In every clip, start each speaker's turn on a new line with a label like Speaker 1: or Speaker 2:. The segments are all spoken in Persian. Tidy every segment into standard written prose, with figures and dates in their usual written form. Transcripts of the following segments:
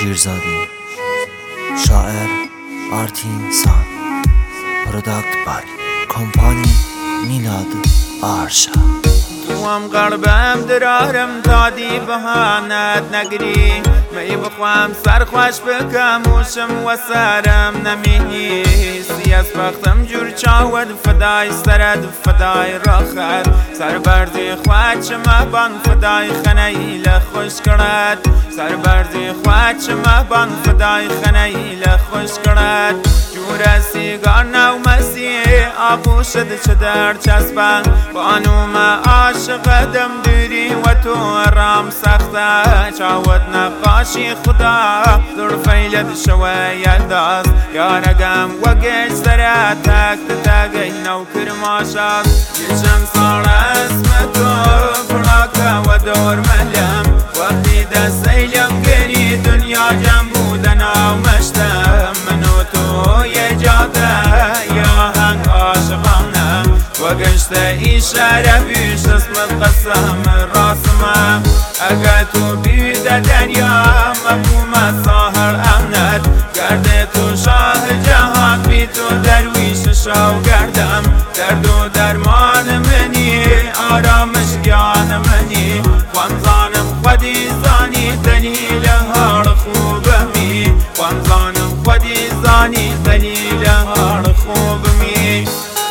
Speaker 1: شیرزادی، شاعر آرتین سان، پروداکت بای کمپانی میلاد آرشا.
Speaker 2: توام قلبم درارم دادی بهانت نگری، می بخوام سرخوش بکم وشم و سرم نمیهی از بختم جور چاود فدای سرد فدای راخت سر بردی خواد چما بان فدای خنیل خوش کرد سر بردی خواد چما بان فدای خنیل خوش کرد جور سیگار نو مسیح آغوشد چه در چسبن بانوم عاشق دم دوری و تو رام سخته چاود نقاشی خدا در فیلد شوی داست یارگم و گش سره تکت تگی نو کرماشد یه چند سال اسم تو فراکه و دور ملم وقتی دستیلم گری دنیا جم بودن آمشتم منو تو یه جاده یا هنگ عاشقانه و گشته ای شرفیش اسمت قسم راسمه اگه تو بیده دریا مفهوم ساهر امنت گرده تو شاه جهان بی تو درویش شاو گردم درد و درمان منی آرامش گیان منی خوانزانم خودی زانی دلیل هر خوبمی خوانزانم خودی زانی دلیل هر خوبمی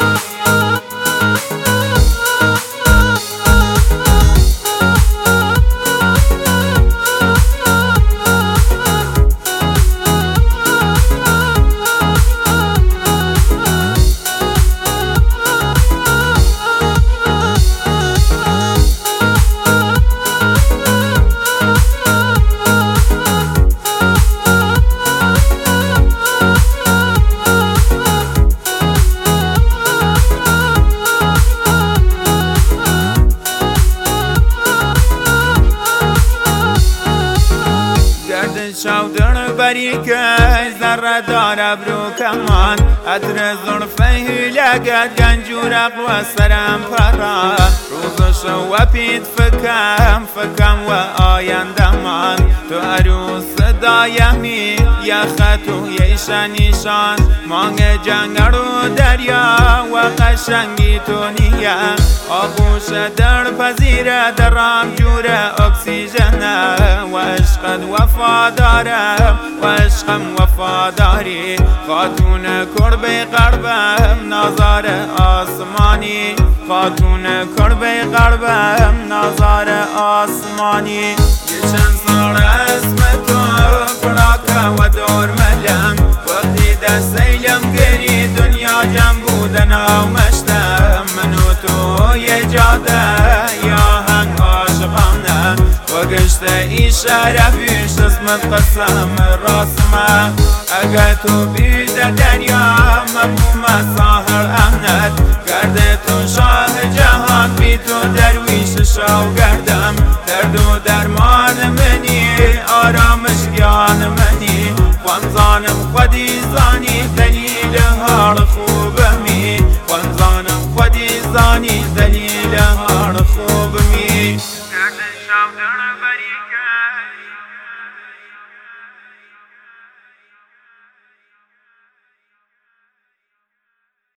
Speaker 2: شاودن بریکه ذره داره برو کمان عطر زلفه لگد گنجورق و سرم پرا روزش و پید فکم و آینده من تو عروس دایمی یا خطو یشانیشان مانگ جنگل و دریا و قشنگی تو نیه آغوش در پذیره درام جوره اکسیژن و عشقت وفادارم و عشقم وفاداری خاتون کربه قلبم نازار آسمانی خاتون کربه قلبم نازار آسمانی یه چند سال اسم تو فراکه و دور ملم وقتی دستیلم گری دنیا جم بودن آمشتم منو تو یه جاده یا هنگ عاشقانه و گشته ای شرفیش اسمت قسم راسمه اگه تو بیده دریا مفهوم ساهر امنت گرده تو شاه جهان بی تو درویش شاو گردم